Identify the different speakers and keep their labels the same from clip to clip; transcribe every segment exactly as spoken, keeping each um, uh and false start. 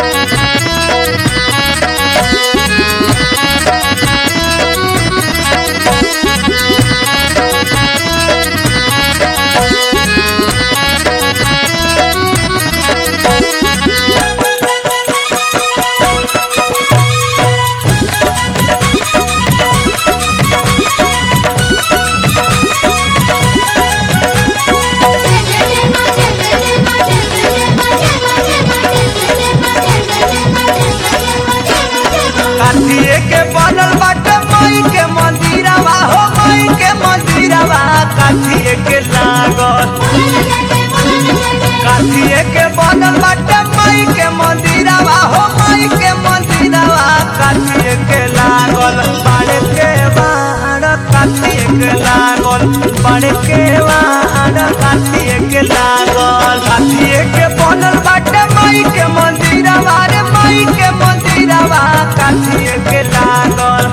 Speaker 1: काठिए के बनल बाटे माई के मंदिरवा हो माई के मंदिरवा काठिए के लागल काठिए के बनल बाटे माई के मंदिरवा हो माई के मंदिरवा काठिए के लागल बाड़े के बाड़ काठिए के लागल बाड़े के बाड़ काठिए के लागल काठिए के बनल बाटे माई के मंदिरवा रे माई के मंदिरवा काठिए के लागल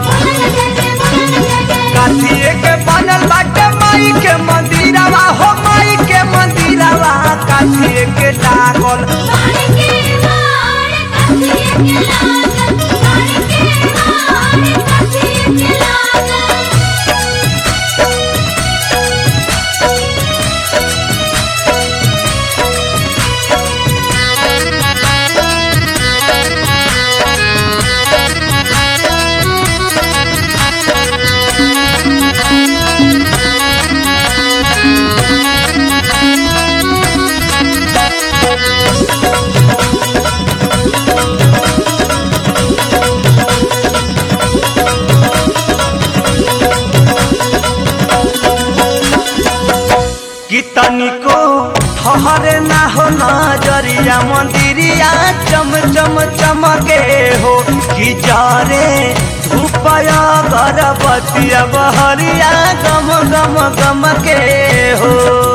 Speaker 1: काठिए के बनल बाटे माई के मंदिरवा हो माई के मंदिरवा काठिए के लागल कि तनिको ठहरे ना हो नजरिया मंदिरिया चम चम चमके हो कि जरे धूपया गरबतिया बहरिया गम गम गम के हो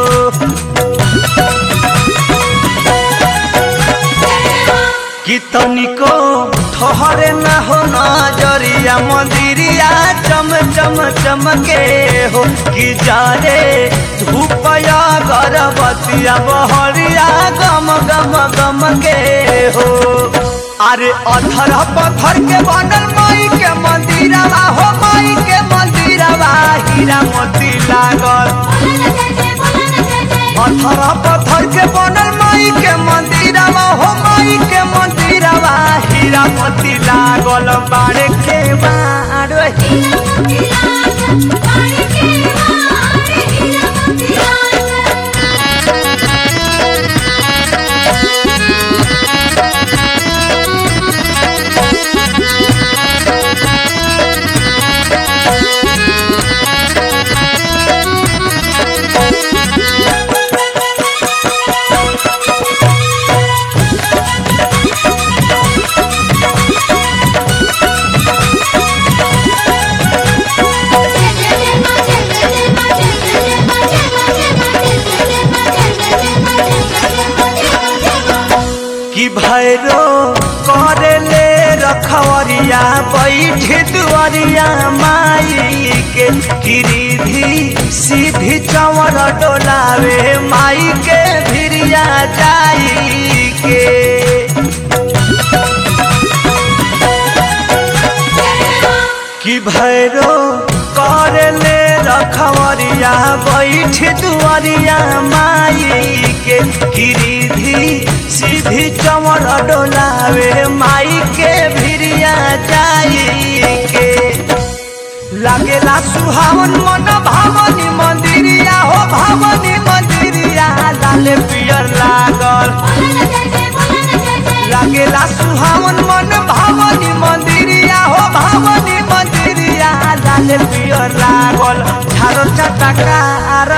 Speaker 1: कि तनिको ठहरे ना हो नजरिया मंदिरिया चम चम चमके हो कि जरे धूपया गरबतिया बहरिया गम गम गम के हो अरे अधर पत्थर के बनल माई के मंदिरवा हो माई के मंदिरवा हीरा मोती लागल अधर पत्थर के बनल माई के मंदिरवा हो माई के मंदिरवा हीरा मोती लागल बाड़े के बाड़ कि भैरो करे ले रखवरिया बैठ दुआरिया माई के गिरिधी सीधी चवर डोलावे माई के भिरिया जाई के कि भैरो करे ले रखवरिया बैठ दुआरिया माई के गिरिधी सीधी चमर डोलावे माई के भिरिया जाई के लागेला सुहावन मन भावनी मंदिरिया हो भावनी मंदिरिया लाल पियर लागल लागेला सुहावन मन भावनी मंदिरिया हो भावनी मंदिरिया लाल पियर लागल झारो चटकार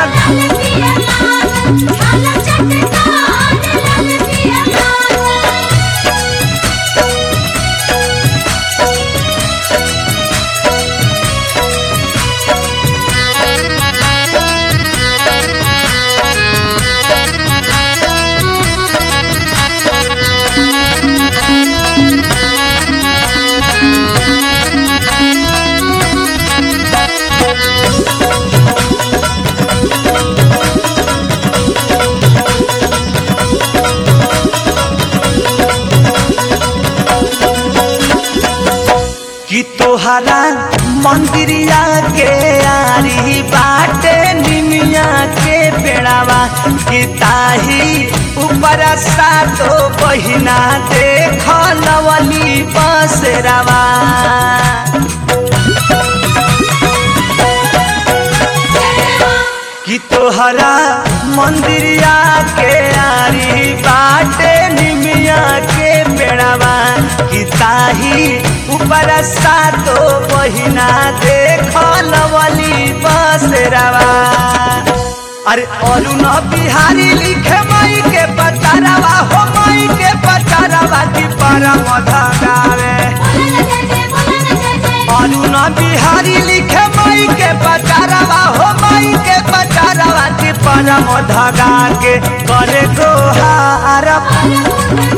Speaker 1: तोहरा मंदिरिया के आरी बाटे निमिया के पेड़ावा कि ताही ऊपर सातो बहिना देख लवली बसेरावा कि तोहरा मंदिरिया के आरी बाटे निमिया के पेड़ावा कि ताही ऊपर सातो बहिना देख लवली बसेरावा अरे अरुण बिहारी लिखे मई के पचारावा हो मई के पचारावा की परम धगावे अरुण बिहारी लिखे मई के पचारावा हो मई के पचारावा की परम धगा के करे गोहार